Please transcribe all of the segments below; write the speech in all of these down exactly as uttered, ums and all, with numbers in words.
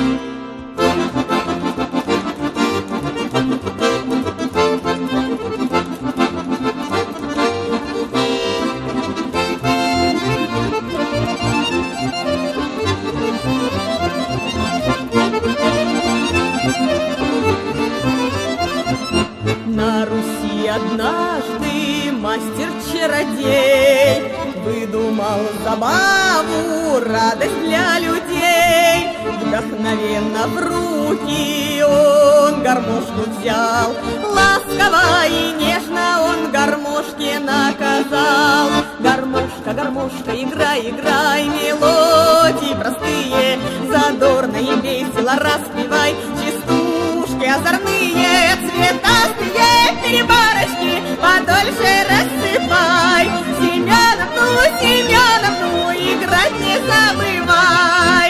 На Руси однажды мастер-чародей выдумал забаву, радость для людей. Вдохновенно в руки он гармошку взял, ласково и нежно он гармошке наказал. Гармошка, гармошка, играй, играй, мелодии простые, задорно и весело распевай, частушки озорные, цветастые перебарочки подольше рассыпай. Семеновну, Семеновну, играть не забывай.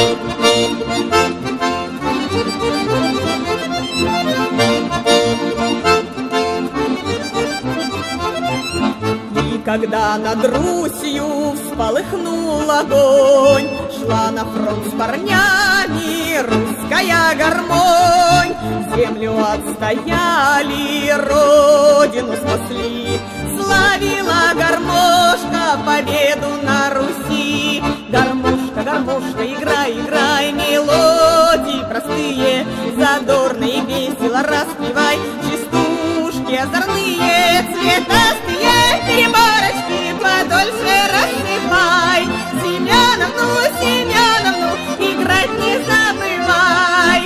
И когда над Русью вспыхнул огонь, шла на фронт с парнями русская гармонь. Землю отстояли, родину спасли, славила гармошка победу на Руси. Гармошка, гармошка, играй, играй, мелодии простые, задорно и весело распевай, частушки озорные, цветастые переборочки подольше рассыпай. Семеновну, Семеновну, играть не забывай.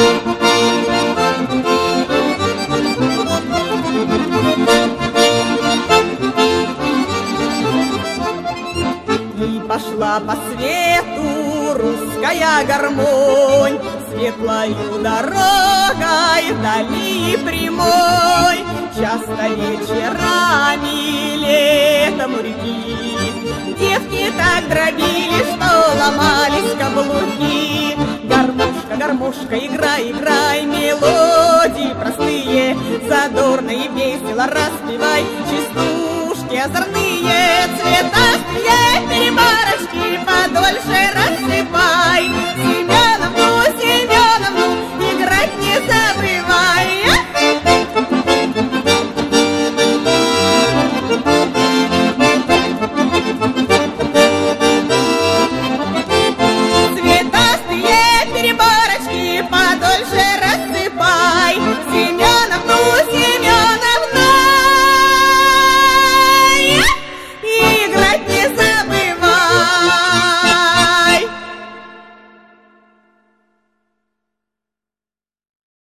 И пошла по свету русская гармонь, светлою дорогой вдали прямой. Часто вечерами летом у реки девки так дробили, что ломались каблуки. Гармошка, гармошка, играй, играй, мелодии простые, задорно и весело распевай, частушки озорные, цветастые переборочки подольше распевай.